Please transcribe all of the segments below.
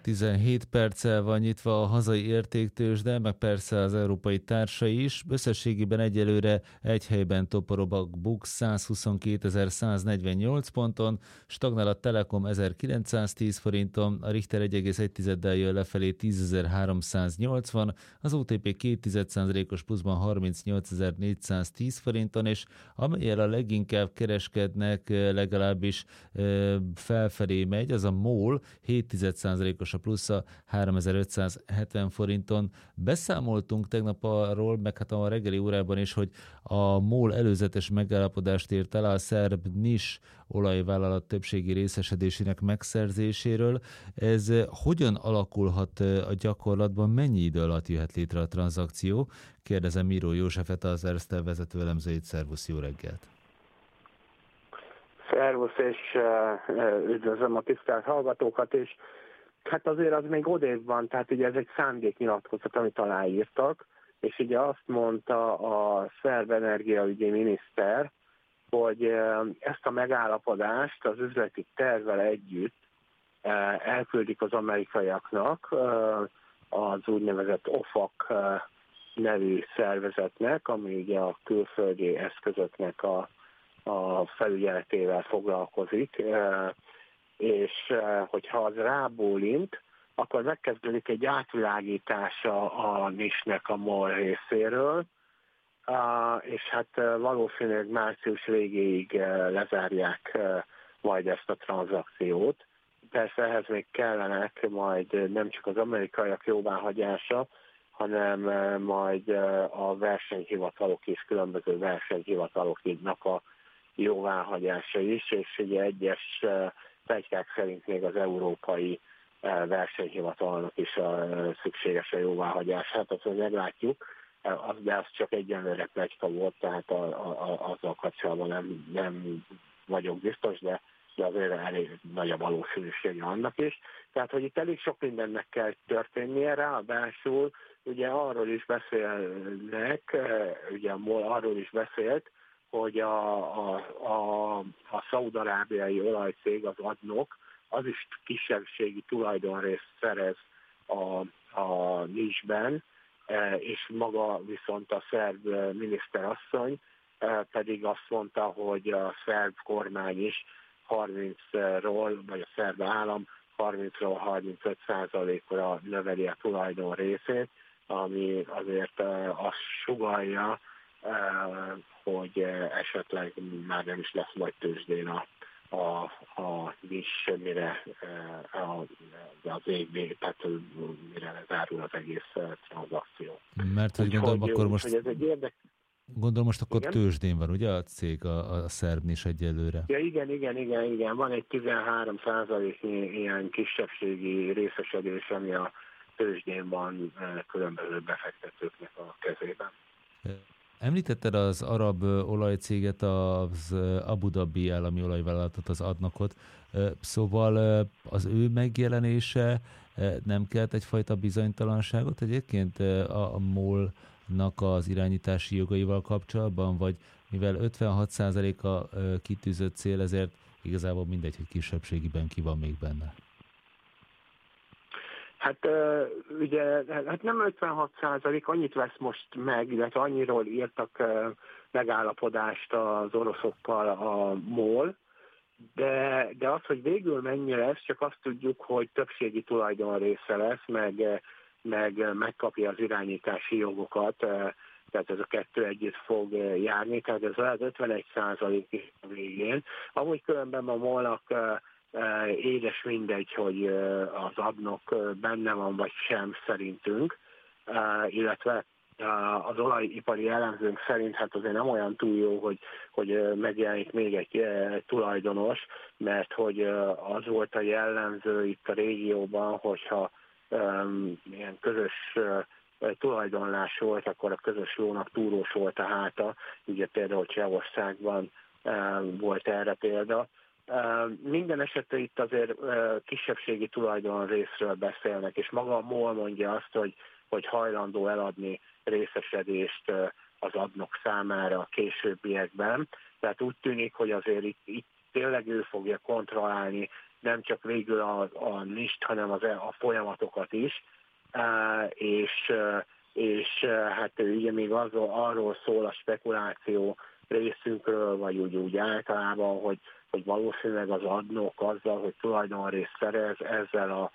17 perccel van nyitva a hazai értéktőzsde, meg persze az európai társai is. Összességében egyelőre egy helyben toporog a BUX 122.148 ponton, stagnál a Telekom 1910 forinton, a Richter 1,1-del jön lefelé 10.380, az OTP 2,1%-os pluszban 38.410 forinton, és amellyel a leginkább kereskednek, legalábbis felfelé megy, az a MOL 7,1%-os a plusza 3570 forinton. Beszámoltunk tegnap arról, meg hát a reggeli órában is, hogy a MOL előzetes megállapodást ért el a szerb NIS olajvállalat többségi részesedésének megszerzéséről. Ez hogyan alakulhat a gyakorlatban, mennyi idő alatt jöhet létre a tranzakció? Kérdezem Miró Józsefet, az Erste vezető elemzőjét. Szervusz, jó reggelt! Szervusz, és üdvözlöm a tisztelt hallgatókat, és hát azért az még odébb van, tehát ugye ez egy szándéknyilatkozat, amit aláírtak, és ugye azt mondta a szerb energiaügyi miniszter, hogy ezt a megállapodást az üzleti tervvel együtt elküldik az amerikaiaknak, az úgynevezett OFAC nevű szervezetnek, ami ugye a külföldi eszközöknek a felügyeletével foglalkozik, és hogyha az rábólint, akkor megkezdődik egy átvilágítása a NIS-nek a MOL részéről, és hát valószínűleg március végéig lezárják majd ezt a tranzakciót. Persze ehhez még kellenek majd nem csak az amerikaiak jóváhagyása, hanem majd a versenyhivatalok is, különböző versenyhivataloknak a jóváhagyása is, és ugye egyes pletykák szerint még az európai versenyhivatalnak is a szükséges a jóváhagyás. Hát azt meglátjuk, de az csak egyenlőre pletyka volt, tehát azzal kapcsolatban nem vagyok biztos, de azért elég nagy a valószínűsége annak is. Tehát, hogy itt elég sok mindennek kell történnie, ráadásul ugye arról is beszélnek, ugye a MOL arról is beszélt, hogy a szaúd-arábiai olajcég, az ADNOC, az is kisebbségi tulajdonrészt szerez a NIS-ben, és maga viszont a szerb miniszterasszony pedig azt mondta, hogy a szerb kormány is 30-ról, vagy a szerb állam 30-ról 35%-ra növeli a tulajdon részét, ami azért azt sugallja, hogy esetleg már nem is lesz majd tőzsdén a NIS, mire az év, tehát mire lezárul az egész tranzakció. Mert hogy gondolom, akkor most... Ez egy Gondolom most akkor igen? tőzsdén van, ugye a cég, a szerb NIS egyelőre? Ja, igen. Van egy 13%-nyi ilyen kisebbségi részesedés, ami a tőzsdén van különböző befektetőknek a kezében. Említetted az arab olajcéget, az Abu Dhabi állami olajvállalatot, az ADNOC-ot, szóval az ő megjelenése nem kelt egyfajta bizonytalanságot egyébként a MOL-nak az irányítási jogaival kapcsolatban, vagy mivel 56% a kitűzött cél, ezért igazából mindegy, hogy kisebbségiben ki van még benne? Hát ugye hát nem 56%, annyit vesz most meg, illetve annyiról írtak megállapodást az oroszokkal a MOL, de az, hogy végül mennyi lesz, csak azt tudjuk, hogy többségi tulajdon része lesz, meg megkapja az irányítási jogokat, tehát ez a kettő együtt fog járni, tehát ez lehet 51% is a végén. Amúgy különben a MOL-nak édes mindegy, hogy az ADNOC benne van, vagy sem szerintünk, illetve az olajipari elemzőnk szerint hát azért nem olyan túl jó, hogy megjelenik még egy tulajdonos, mert hogy az volt a jellemző itt a régióban, hogyha ilyen közös tulajdonlás volt, akkor a közös lónak túrós volt a háta, ugye például Csehországban volt erre példa. Minden esetre itt azért kisebbségi tulajdon részről beszélnek, és maga a MOL mondja azt, hogy hajlandó eladni részesedést az ADNOC számára a későbbiekben. Tehát úgy tűnik, hogy azért itt tényleg ő fogja kontrollálni nem csak végül a NIS-t, hanem a folyamatokat is, és hát ugye még arról szól a spekuláció részünkről, vagy úgy általában, hogy valószínűleg az adnok azzal, hogy tulajdonrészt szerez, ezzel a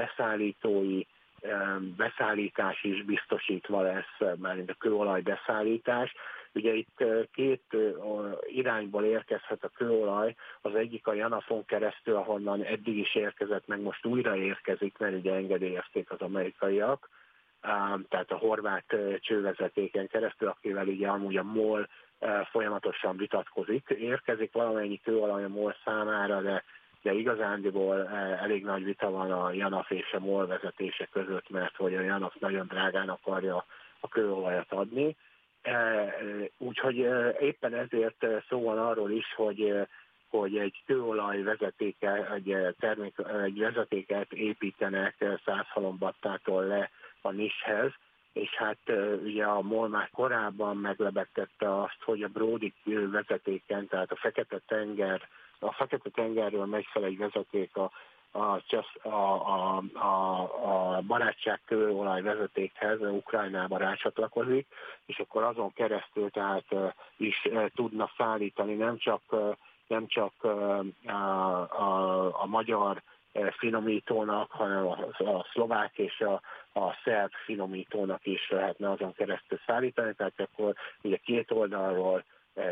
beszállítás is biztosítva lesz, mármint a kőolaj beszállítás. Ugye itt két irányból érkezhet a kőolaj, az egyik a Janafon keresztül, ahonnan eddig is érkezett, meg most újra érkezik, mert ugye engedélyezték az amerikaiak, tehát a horvát csővezetéken keresztül, akivel ugye amúgy a MOL folyamatosan vitatkozik. Érkezik valamennyi kőolaj a MOL számára, de igazándiból elég nagy vita van a Janaf és a MOL vezetése között, mert hogy a Janaf nagyon drágán akarja a kőolajat adni. Úgyhogy éppen ezért szó van arról is, hogy egy kőolaj egy vezetéket építenek Százhalombattától le a NIS-hez, és hát ugye a MOL már korábban meglebegtette azt, hogy a Bródi vezetéken, tehát a Fekete-tengerről megy fel egy vezeték a barátság kőolaj vezetékhez, Ukrajnába rácsatlakozik, és akkor azon keresztül tehát is tudna szállítani nem csak a magyar finomítónak, hanem a szlovák és a szerb finomítónak is lehetne azon keresztül szállítani, tehát akkor ugye két oldalról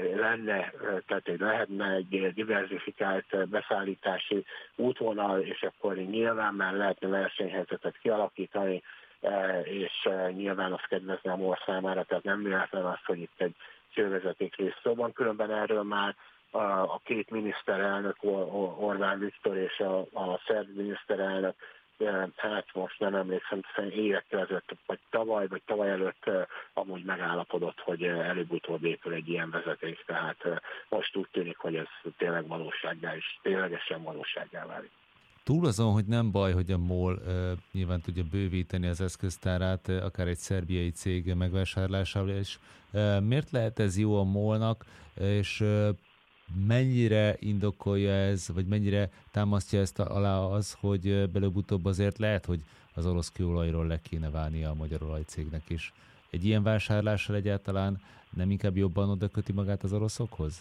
lehetne egy diversifikált beszállítási útvonal, és akkor nyilván már lehetne versenyhelyzetet kialakítani, és nyilván az kedvezne a MOL számára, tehát nem véletlen az, hogy itt egy csővezeték rész szóban, különben erről már a két miniszterelnök, Orbán Viktor és a szerb miniszterelnök, hát most nem emlékszem, évekkel ezelőtt, vagy tavaly előtt amúgy megállapodott, hogy előbb-utóbb épül egy ilyen vezeték, tehát most úgy tűnik, hogy ez tényleg valósággá is, ténylegesen valósággá válik. Túl azon, hogy nem baj, hogy a MOL nyilván tudja bővíteni az eszköztárát, akár egy szerbiai cég megvásárlásával, és miért lehet ez jó a MOL-nak, és mennyire indokolja ez, vagy mennyire támasztja ezt alá az, hogy előbb-utóbb azért lehet, hogy az orosz kőolajról le kéne válnia a magyar olajcégnek is. Egy ilyen vásárlással egyáltalán nem inkább jobban oda köti magát az oroszokhoz?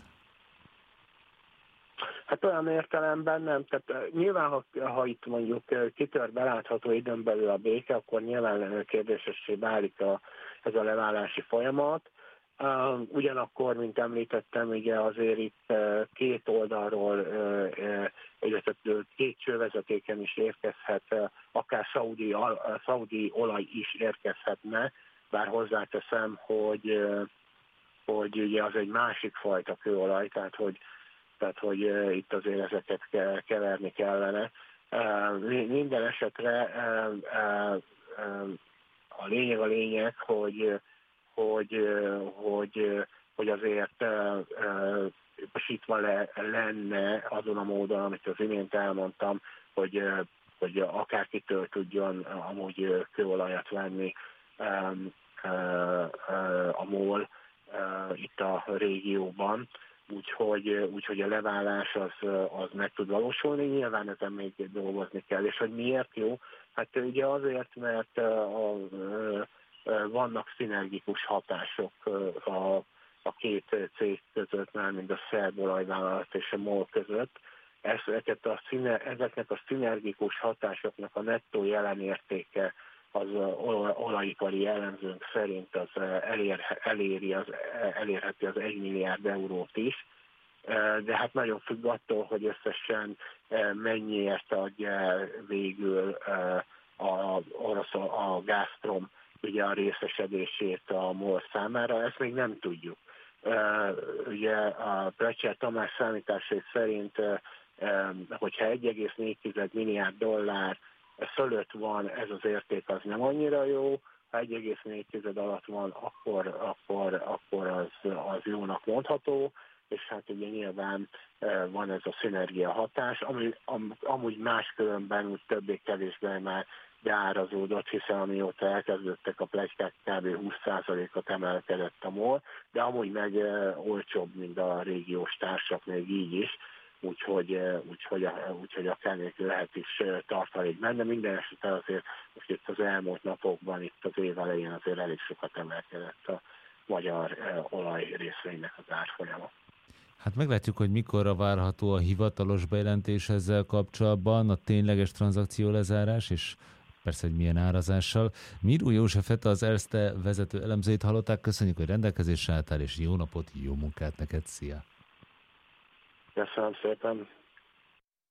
Hát olyan értelemben nem. Tehát nyilván, ha itt mondjuk kitör belátható időn belül a béke, akkor nyilván kérdésessé válik ez a leválási folyamat. Ugyanakkor, mint említettem, ugye azért itt két oldalról, illetve két csővezetéken is érkezhet, akár szaudi olaj is érkezhetne, bár hozzáteszem, hogy ugye az egy másik fajta kőolaj, tehát hogy itt azért ezeket keverni kellene. Minden esetre a lényeg, hogy azért biztosítva lenne azon a módon, amit az imént elmondtam, hogy akárkitől tudjon amúgy kőolajat venni a MOL itt a régióban. Úgyhogy a leválás az meg tud valósulni, nyilván ezen még dolgozni kell. És hogy miért jó? Hát ugye azért, mert vannak szinergikus hatások a két cég között, mármint a szerb olajvállalat és a MOL között. Ezeknek a szinergikus hatásoknak a nettó jelenértéke az olajipari elemzőnk szerint az elérheti az 1 milliárd eurót is, de hát nagyon függ attól, hogy összesen mennyiért adja végül a Gazprom ugye a részesedését a MOL számára, ezt még nem tudjuk. Ugye a Plecser Tamás számításai szerint, hogyha 1,4 milliárd dollár fölött van ez az érték, az nem annyira jó, ha 1,4 alatt van, akkor az jónak mondható, és hát ugye nyilván van ez a szinergia hatás, ami amúgy máskülönben úgy többé-kevésbé már beárazódott, hiszen amióta elkezdődtek a pletykák, kb. 20%-ot emelkedett a MOL, de amúgy meg olcsóbb, mint a régiós társak, még így is. úgyhogy akár még lehet is tartalék benne. Minden esetben azért most itt az elmúlt napokban, itt az év elején azért elég sokat emelkedett a magyar olaj részvénynek az árfolyama. Hát meglátjuk, hogy mikorra várható a hivatalos bejelentés ezzel kapcsolatban, a tényleges tranzakció lezárás, és persze, hogy milyen árazással. Miró Józsefet, az Erste vezető elemzőit hallották. Köszönjük, hogy rendelkezésre álltál, és jó napot, jó munkát neked, szia! Köszönöm szépen!